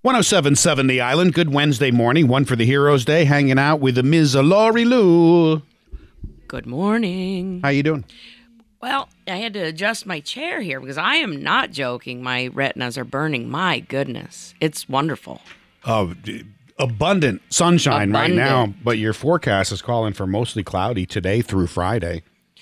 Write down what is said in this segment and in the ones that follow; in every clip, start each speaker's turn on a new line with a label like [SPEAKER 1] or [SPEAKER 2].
[SPEAKER 1] 107.7 The Island. Good Wednesday morning. One for the Heroes Day. Hanging out with the Ms. Lori Lou.
[SPEAKER 2] Good morning.
[SPEAKER 1] How you doing?
[SPEAKER 2] Well, I had to adjust my chair here because I am not joking. My retinas are burning. My goodness. It's wonderful.
[SPEAKER 1] Abundant sunshine right
[SPEAKER 2] Abundant.
[SPEAKER 1] now, but your forecast is calling for mostly cloudy today through Friday.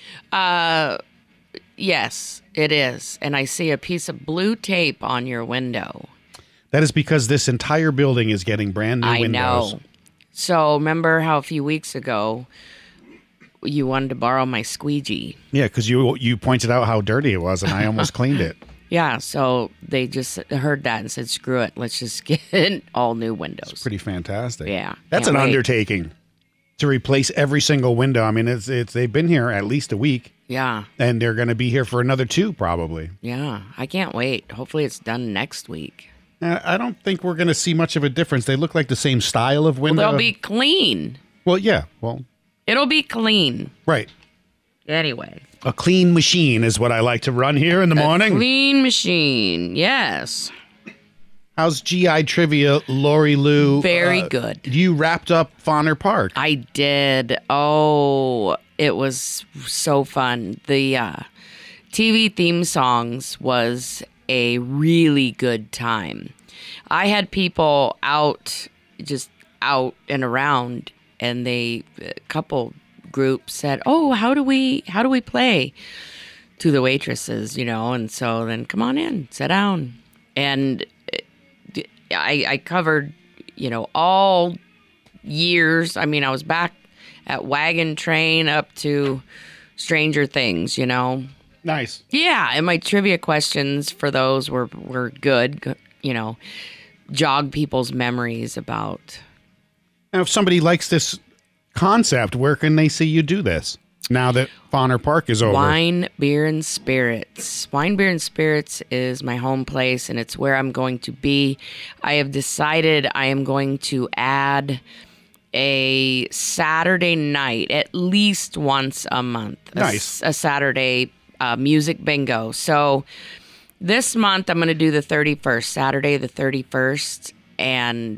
[SPEAKER 2] Yes, it is. And I see a piece of blue tape on your window.
[SPEAKER 1] That is because this entire building is getting brand new windows.
[SPEAKER 2] I know. So remember how a few weeks ago you wanted to borrow my squeegee?
[SPEAKER 1] Yeah, because you pointed out how dirty it was, and I almost cleaned it.
[SPEAKER 2] Yeah, so they just heard that and said, screw it, let's just get all new windows.
[SPEAKER 1] It's pretty fantastic.
[SPEAKER 2] Yeah.
[SPEAKER 1] That's
[SPEAKER 2] Can't
[SPEAKER 1] an
[SPEAKER 2] wait.
[SPEAKER 1] undertaking to replace every single window. I mean, it's they've been here at least a week,
[SPEAKER 2] Yeah,
[SPEAKER 1] and they're going to be here for another 2 probably.
[SPEAKER 2] yeah. I can't wait. Hopefully it's done next week.
[SPEAKER 1] I don't think we're going to see much of a difference. They look like the same style of window.
[SPEAKER 2] They'll be clean.
[SPEAKER 1] Well, yeah. Well,
[SPEAKER 2] It'll be clean.
[SPEAKER 1] right.
[SPEAKER 2] Anyway.
[SPEAKER 1] A clean machine is what I like to run here in the morning.
[SPEAKER 2] Clean machine. Yes.
[SPEAKER 1] How's GI Trivia, Lori Lou?
[SPEAKER 2] Very good.
[SPEAKER 1] You wrapped up Fauner Park.
[SPEAKER 2] I did. Oh, it was so fun. The TV theme songs was a really good time. I had people out and around, and a couple groups said, "Oh, how do we play?" to the waitresses, and so then come on in, sit down, and I covered, all years. I mean, I was back at Wagon Train up to Stranger Things,
[SPEAKER 1] Nice.
[SPEAKER 2] Yeah, and my trivia questions for those were good, jog people's memories about.
[SPEAKER 1] Now, if somebody likes this concept, where can they see you do this now that Fauner Park is over?
[SPEAKER 2] Wine, Beer, and Spirits. Wine, Beer, and Spirits is my home place, and it's where I'm going to be. I have decided I am going to add a Saturday night, at least once a month.
[SPEAKER 1] Nice.
[SPEAKER 2] A Saturday music bingo. So this month I'm going to do the 31st, Saturday the 31st, and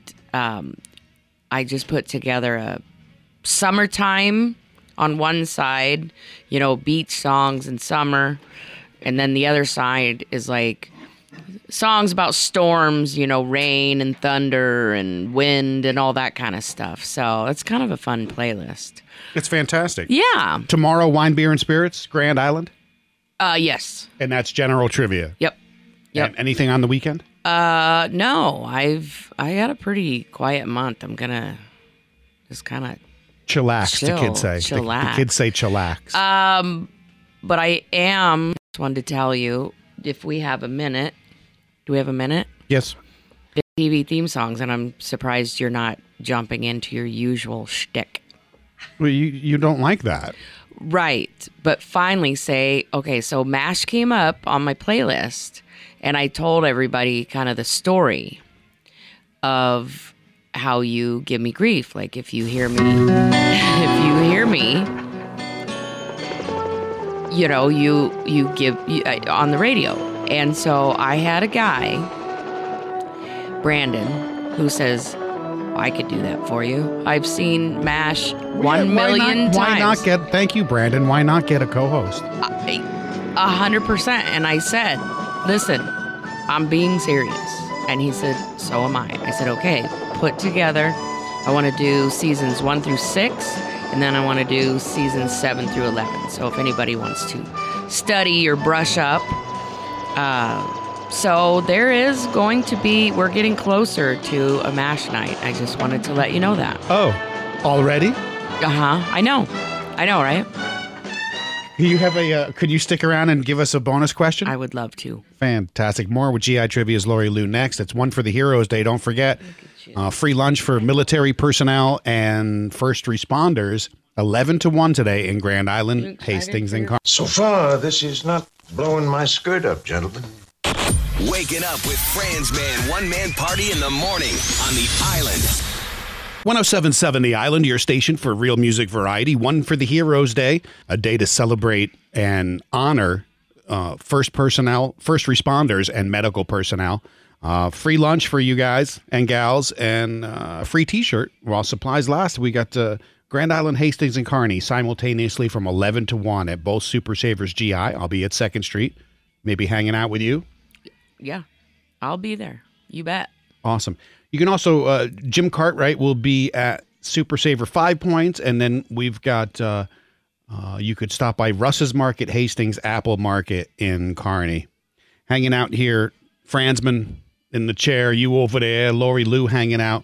[SPEAKER 2] I just put together a summertime on one side, beach songs in summer, and then the other side is like songs about storms, rain and thunder and wind and all that kind of stuff. So it's kind of a fun playlist.
[SPEAKER 1] It's fantastic.
[SPEAKER 2] Yeah.
[SPEAKER 1] Tomorrow, Wine, Beer, and Spirits, Grand Island,
[SPEAKER 2] Yes.
[SPEAKER 1] and that's general trivia.
[SPEAKER 2] Yep.
[SPEAKER 1] And anything on the weekend?
[SPEAKER 2] No, I had a pretty quiet month. I'm gonna just kind of
[SPEAKER 1] Chillax, the kids say.
[SPEAKER 2] Chillax.
[SPEAKER 1] The kids say chillax.
[SPEAKER 2] But I just wanted to tell you, if we have a minute. Do we have a minute?
[SPEAKER 1] Yes.
[SPEAKER 2] The TV theme songs, and I'm surprised you're not jumping into your usual shtick.
[SPEAKER 1] Well, you don't like that.
[SPEAKER 2] Right. But finally say, okay, so MASH came up on my playlist, and I told everybody kind of the story of how you give me grief. Like, if you hear me, you give on the radio. And so I had a guy, Brandon, who says, I could do that for you. I've seen MASH 1 million times.
[SPEAKER 1] Thank you, Brandon. Why not get a co-host?
[SPEAKER 2] 100%. And I said, listen, I'm being serious. And he said, so am I. I said, okay, put together. I want to do seasons 1 through 6, and then I want to do seasons 7 through 11. So if anybody wants to study or brush up. So there is going to be, we're getting closer to a MASH night. I just wanted to let you know that.
[SPEAKER 1] Oh, already?
[SPEAKER 2] I know, right?
[SPEAKER 1] You have could you stick around and give us a bonus question?
[SPEAKER 2] I would love to.
[SPEAKER 1] Fantastic. More with GI Trivia's Lori Lou next. It's one for the Heroes Day. Don't forget, free lunch for military personnel and first responders, 11 to 1 today in Grand Island, Hastings, and Car.
[SPEAKER 3] So far, this is not blowing my skirt up, gentlemen.
[SPEAKER 4] Waking up with Franz Man, one-man party in the morning on the Island.
[SPEAKER 1] 107.7 The Island, your station for real music variety. One for the Heroes Day, a day to celebrate and honor first responders and medical personnel. Free lunch for you guys and gals, and a free T-shirt while supplies last. We got Grand Island, Hastings, and Kearney simultaneously from 11 to 1 at both Super Savers GI. I'll be at 2nd Street, maybe hanging out with you.
[SPEAKER 2] Yeah, I'll be there. You bet.
[SPEAKER 1] Awesome. You can also, Jim Cartwright will be at Super Saver 5 Points, and then we've got, you could stop by Russ's Market, Hastings, Apple Market in Kearney. Hanging out here, Fransman in the chair, you over there, Lori Lou hanging out.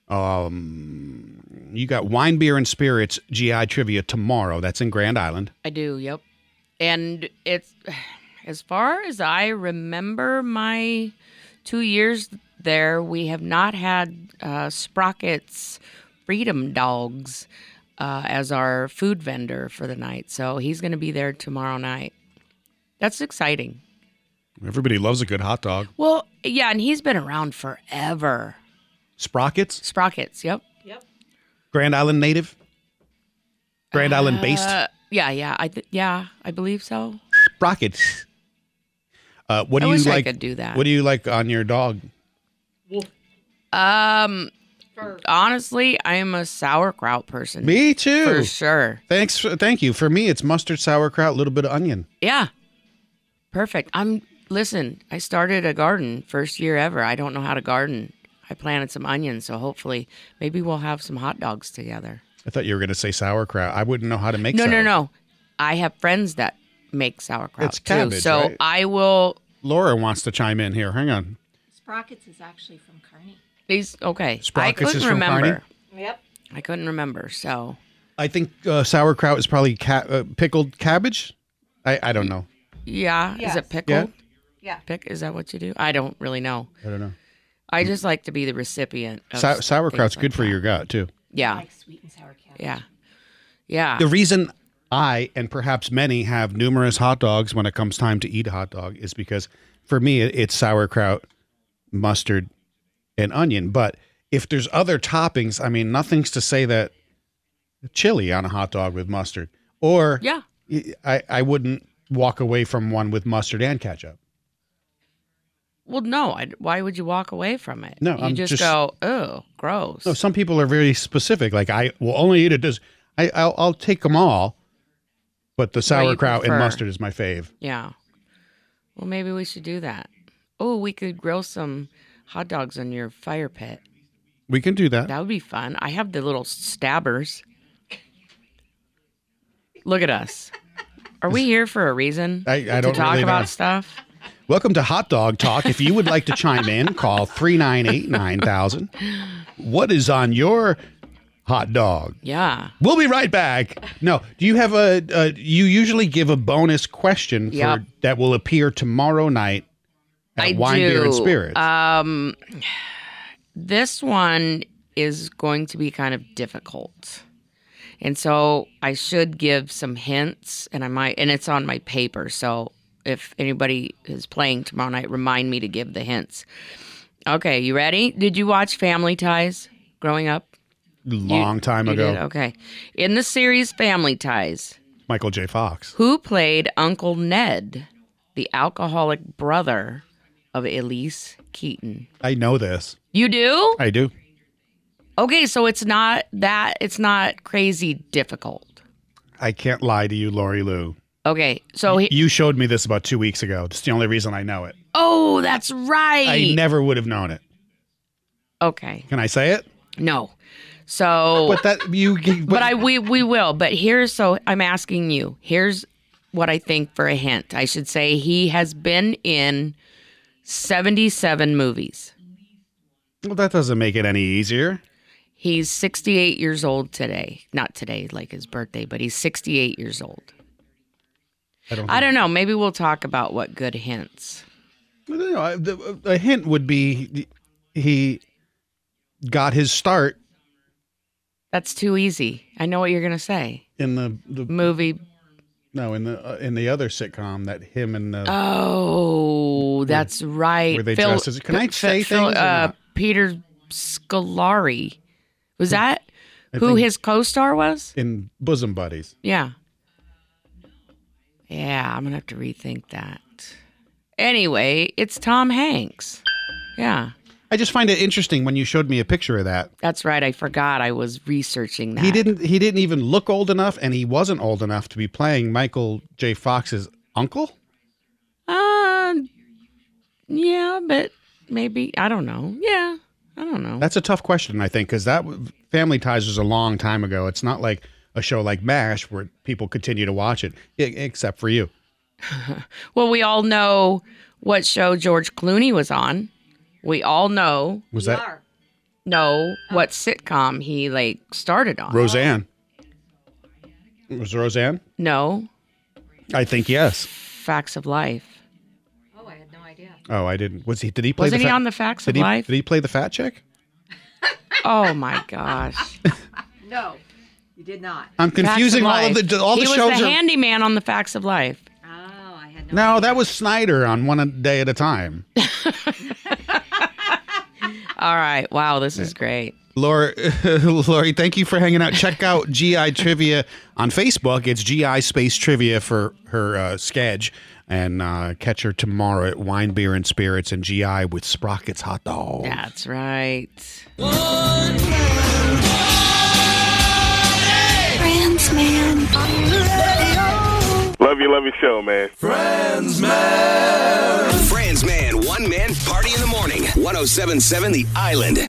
[SPEAKER 1] You got Wine, Beer, and Spirits GI Trivia tomorrow. That's in Grand Island.
[SPEAKER 2] I do, yep. And it's, as far as I remember my 2 years there, we have not had Sprocket's Freedom Dogs as our food vendor for the night. So he's going to be there tomorrow night. That's exciting.
[SPEAKER 1] Everybody loves a good hot dog.
[SPEAKER 2] Well, yeah, and he's been around forever.
[SPEAKER 1] Sprockets?
[SPEAKER 2] Sprockets, yep.
[SPEAKER 1] Grand Island native? Grand Island based?
[SPEAKER 2] Yeah, I believe so.
[SPEAKER 1] Sprockets. What do
[SPEAKER 2] I
[SPEAKER 1] you
[SPEAKER 2] wish I
[SPEAKER 1] like?
[SPEAKER 2] could do that.
[SPEAKER 1] What do you like on your dog?
[SPEAKER 2] Honestly, I'm a sauerkraut person.
[SPEAKER 1] Me too.
[SPEAKER 2] For sure.
[SPEAKER 1] Thank you. For me, it's mustard, sauerkraut, a little bit of onion.
[SPEAKER 2] Yeah. Perfect. Listen, I started a garden first year ever. I don't know how to garden. I planted some onions, so hopefully maybe we'll have some hot dogs together.
[SPEAKER 1] I thought you were going to say sauerkraut. I wouldn't know how to make
[SPEAKER 2] No. I have friends that make sauerkraut
[SPEAKER 1] It's cabbage,
[SPEAKER 2] too. So
[SPEAKER 1] right?
[SPEAKER 2] I will.
[SPEAKER 1] Laura wants to chime in here. Hang on.
[SPEAKER 5] Sprockets is actually from Kearney.
[SPEAKER 2] Okay.
[SPEAKER 1] Sprockets
[SPEAKER 2] I couldn't
[SPEAKER 1] is from
[SPEAKER 2] remember.
[SPEAKER 1] Kearney?
[SPEAKER 5] Yep.
[SPEAKER 2] I couldn't remember. So
[SPEAKER 1] I think sauerkraut is probably pickled cabbage. I don't know.
[SPEAKER 2] yeah,
[SPEAKER 5] Yes.
[SPEAKER 2] is it pickled?
[SPEAKER 5] Yeah.
[SPEAKER 2] Is that what you do? I don't really know.
[SPEAKER 1] I don't know.
[SPEAKER 2] I just like to be the recipient. Of
[SPEAKER 1] Sauerkraut's
[SPEAKER 2] things
[SPEAKER 1] good
[SPEAKER 2] like
[SPEAKER 1] for
[SPEAKER 2] that.
[SPEAKER 1] your gut too.
[SPEAKER 2] Yeah.
[SPEAKER 5] Like sweet and sour cabbage.
[SPEAKER 2] Yeah. Yeah.
[SPEAKER 1] The reason I and perhaps many have numerous hot dogs when it comes time to eat a hot dog is because for me it's sauerkraut, mustard, and onion. But if there's other toppings, I mean, nothing's to say that chili on a hot dog with mustard. Or
[SPEAKER 2] Yeah.
[SPEAKER 1] I wouldn't walk away from one with mustard and ketchup.
[SPEAKER 2] Well, no. Why would you walk away from it?
[SPEAKER 1] No,
[SPEAKER 2] you
[SPEAKER 1] I'm
[SPEAKER 2] just
[SPEAKER 1] just-
[SPEAKER 2] go, oh, gross.
[SPEAKER 1] No, some people are very specific. Like I will only eat it as I'll take them all, but the
[SPEAKER 2] What do you
[SPEAKER 1] sauerkraut and
[SPEAKER 2] prefer?
[SPEAKER 1] mustard is my fave.
[SPEAKER 2] Yeah. Well, maybe we should do that. Oh, we could grill some hot dogs on your fire pit.
[SPEAKER 1] We can do that.
[SPEAKER 2] That would be fun. I have the little stabbers. Look at us. Are we here for a reason?
[SPEAKER 1] I
[SPEAKER 2] to
[SPEAKER 1] don't
[SPEAKER 2] talk
[SPEAKER 1] really
[SPEAKER 2] about
[SPEAKER 1] know.
[SPEAKER 2] stuff.
[SPEAKER 1] Welcome to Hot Dog Talk. If you would like to chime in, call 398-9000. What is on your hot dog?
[SPEAKER 2] Yeah.
[SPEAKER 1] We'll be right back. No, do you have you usually give a bonus question
[SPEAKER 2] Yep.
[SPEAKER 1] that will appear tomorrow night at
[SPEAKER 2] I
[SPEAKER 1] Wine, Beer, and
[SPEAKER 2] do.
[SPEAKER 1] Spirits?
[SPEAKER 2] This one is going to be kind of difficult. And so I should give some hints, and it's on my paper. So if anybody is playing tomorrow night, remind me to give the hints. Okay, you ready? Did you watch Family Ties growing up?
[SPEAKER 1] Long time
[SPEAKER 2] You
[SPEAKER 1] ago.
[SPEAKER 2] did? Okay. In the series Family Ties,
[SPEAKER 1] Michael J. Fox.
[SPEAKER 2] who played Uncle Ned, the alcoholic brother of Elise Keaton?
[SPEAKER 1] I know this.
[SPEAKER 2] You do?
[SPEAKER 1] I do.
[SPEAKER 2] Okay, so it's not crazy difficult.
[SPEAKER 1] I can't lie to you, Lori Lou.
[SPEAKER 2] Okay, so
[SPEAKER 1] You showed me this about 2 weeks ago. It's the only reason I know it.
[SPEAKER 2] oh, that's right.
[SPEAKER 1] I never would have known it.
[SPEAKER 2] Okay,
[SPEAKER 1] Can I say it?
[SPEAKER 2] no. So,
[SPEAKER 1] But that you.
[SPEAKER 2] we will. But I'm asking you. Here's what I think for a hint. I should say he has been in 77 movies.
[SPEAKER 1] Well, that doesn't make it any easier.
[SPEAKER 2] He's 68 years old today. Not today, like his birthday, but he's 68 years old. I don't know. Maybe we'll talk about what good hints.
[SPEAKER 1] A hint would be he got his start
[SPEAKER 2] That's too easy. I know what you're going to say.
[SPEAKER 1] in the
[SPEAKER 2] Movie.
[SPEAKER 1] in the other sitcom that him and the
[SPEAKER 2] Oh, that's right.
[SPEAKER 1] where they dressed as. Can I say things? or not?
[SPEAKER 2] Peter Scolari. Was that who
[SPEAKER 1] think-
[SPEAKER 2] his co-star was?
[SPEAKER 1] In Bosom Buddies.
[SPEAKER 2] Yeah. Yeah, I'm going to have to rethink that. Anyway, it's Tom Hanks. Yeah.
[SPEAKER 1] I just find it interesting when you showed me a picture of that.
[SPEAKER 2] That's right. I forgot I was researching that.
[SPEAKER 1] He didn't even look old enough, and he wasn't old enough to be playing Michael J. Fox's uncle?
[SPEAKER 2] Yeah, but maybe, I don't know. Yeah, I don't know.
[SPEAKER 1] That's a tough question, I think, because that Family Ties was a long time ago. It's not like a show like MASH where people continue to watch it, except for you.
[SPEAKER 2] Well, we all know what show George Clooney was on. We all know.
[SPEAKER 1] Was that
[SPEAKER 2] what sitcom he started on.
[SPEAKER 1] Roseanne? Was Roseanne?
[SPEAKER 2] No.
[SPEAKER 1] I think yes.
[SPEAKER 2] Facts of Life.
[SPEAKER 5] Oh, I had no idea.
[SPEAKER 1] Oh, I didn't. Did he play?
[SPEAKER 2] Wasn't he on the Facts of Life?
[SPEAKER 1] Did he play the fat chick?
[SPEAKER 2] Oh my gosh.
[SPEAKER 5] No, you did not.
[SPEAKER 1] I'm confusing all the
[SPEAKER 2] He
[SPEAKER 1] shows.
[SPEAKER 2] was the handyman on the Facts of Life.
[SPEAKER 5] Oh, I had no idea.
[SPEAKER 1] No, that was Snyder on One Day at a Time.
[SPEAKER 2] All right. Wow, this is great.
[SPEAKER 1] Lori, thank you for hanging out. Check out GI Trivia on Facebook. It's GI Space Trivia for her sketch. And catch her tomorrow at Wine, Beer, and Spirits and GI with Sprockets Hot Dog.
[SPEAKER 2] That's right.
[SPEAKER 6] Friends, man.
[SPEAKER 7] Love your show, man.
[SPEAKER 4] Friends Man, one man party in the morning. 107.7 The Island.